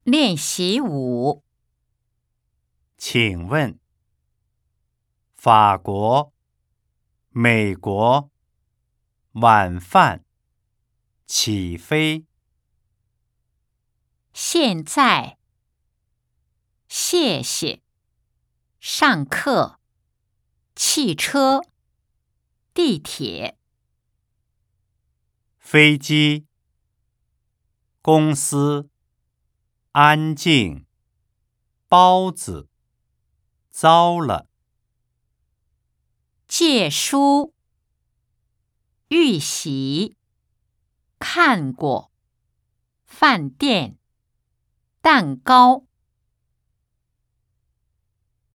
练习5。 请问，法国、美国，晚饭，起飞。 现在，谢谢，上课，汽车，地铁。 飞机，公司，安静，包子，糟了。 借书，预习，看过，饭店，蛋糕。